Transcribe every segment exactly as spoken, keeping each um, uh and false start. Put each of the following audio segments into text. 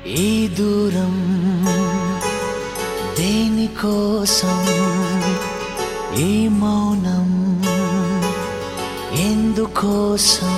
ఈ దూరం దేనికోసం, ఈ మౌనం ఎందుకోసం?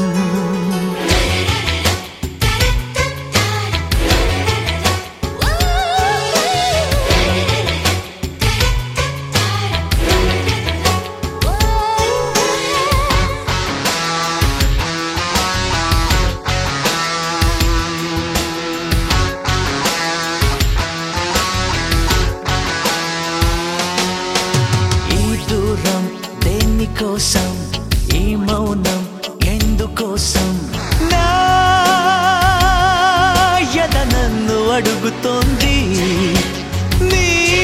కోసం ఈ మౌనం ఎందుకోసం? నా ఎద నన్ను అడుగుతోంది, నీ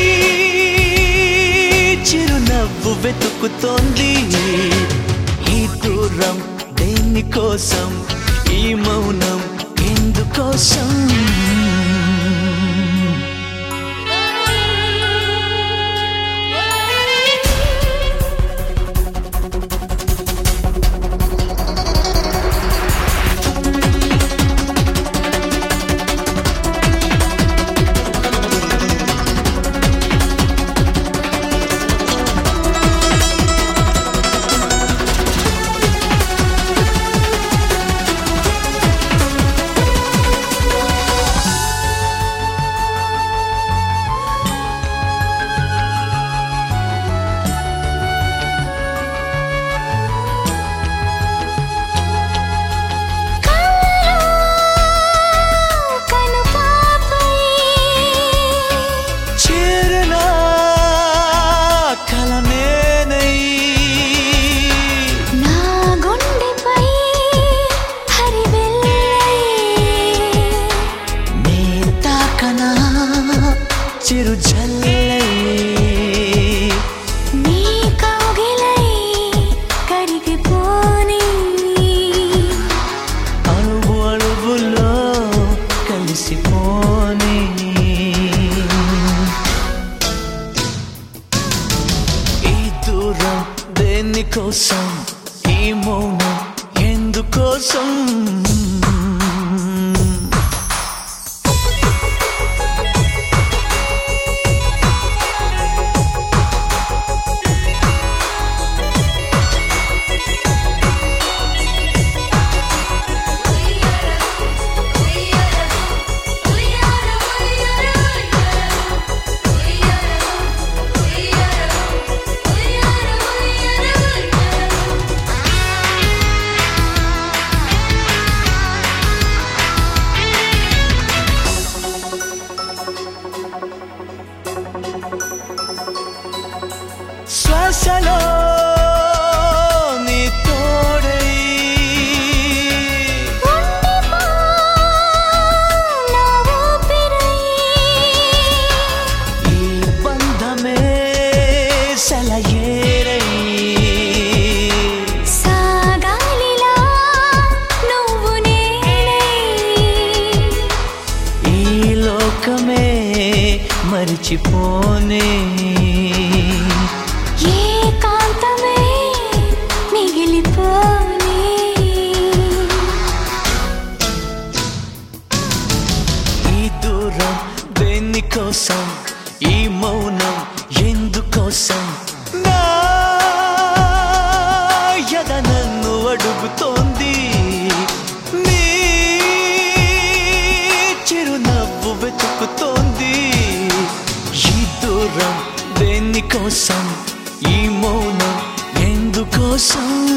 చిరునవ్వు వెతుకుతోంది. ఈ దూరం దేనికోసం, ఈ మౌనం ఎందుకోసం? చిరు జల్లై నీ కౌగిలై కరిగిపోని, అణువు అణువులో కలిసిపోని. ఈ దూరం దేనికోసం, ఈ మౌనం ఎందుకోసం? శ్వాసలో నీ తోడై ఉండిపో నా ఊపిరై, ఈ బంధమే సెలయేరై సాగాలిలా నువ్వు నేనై, ఈ లోకమే మరిచిపోనే. ఏకాంతమే మిగిలిపోని. ఈ దూరం దేనికోసం, ఈ మౌనం ఎందుకోసం? నా ఎద నన్ను అడుగుతోంది, నీ చిరునవ్వు వెతుకుతోంది. ఈ దూరం దేనికోసం, ఈ మౌనం ఎందుకోసం?